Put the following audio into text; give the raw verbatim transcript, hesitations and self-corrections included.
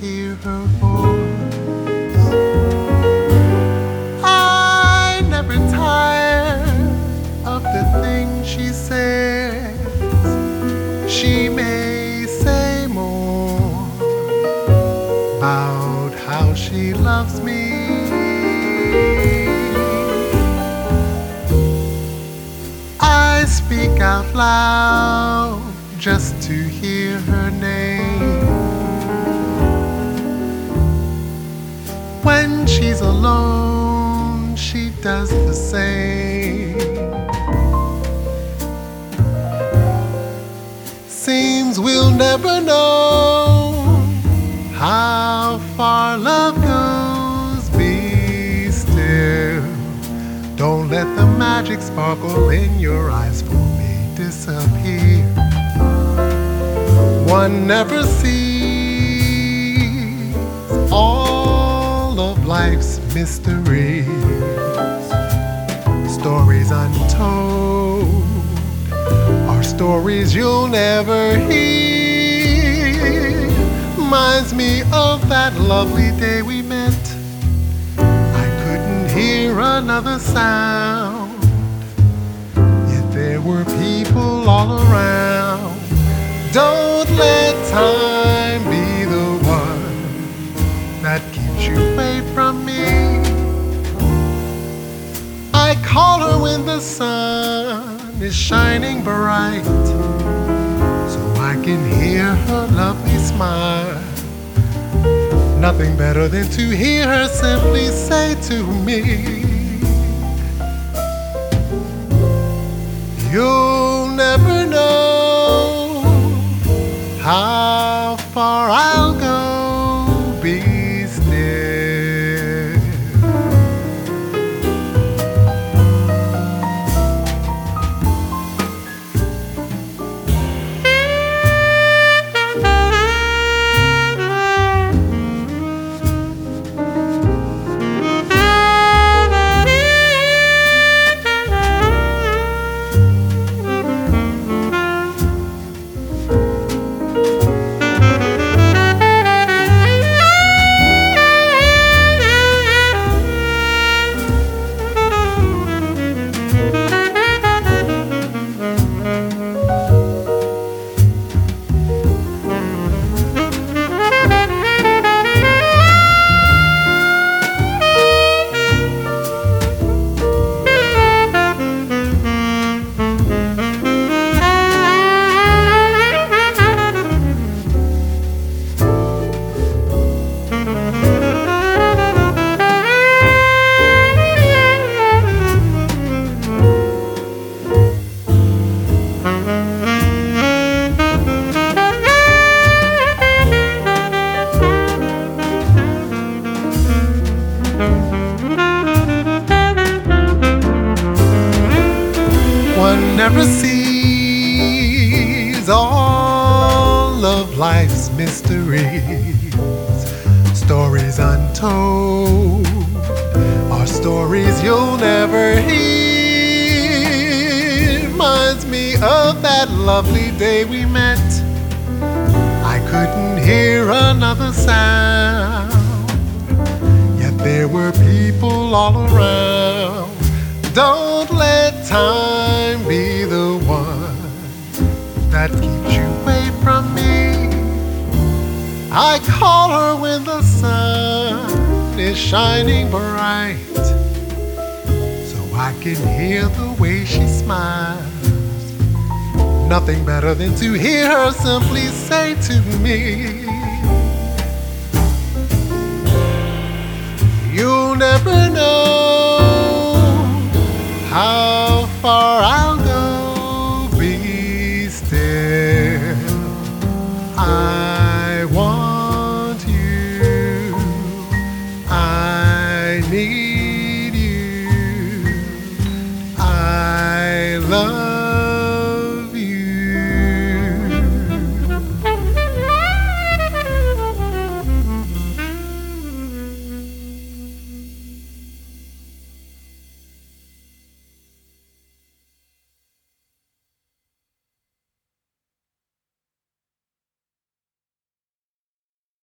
hear her voice. I never tire of the things she says. She may say more about how she loves me. I speak out loud just to hear her name. When she's alone, she does the same. Seems we'll never know how far love goes. Be still. Don't let the magic sparkle in your eyes for me disappear. One never sees all of life's mysteries. Stories untold are stories you'll never hear. Reminds me of that lovely day we met. I couldn't hear another sound, yet there were people all around. Don't let time be the one that keeps you away from me. I call her when the sun is shining bright, so I can hear her lovely smile. Nothing better than to hear her simply say to me, you'll never know how far I'll go. Be still. One never sees all of life's mysteries. Stories untold are stories you'll never hear. Reminds me of that lovely day we met. I couldn't hear another sound, yet there were people all around. Don't let time be the one that keeps you away from me. I call her when the sun is shining bright, so I can hear the way she smiles. Nothing better than to hear her simply say to me, you'll never know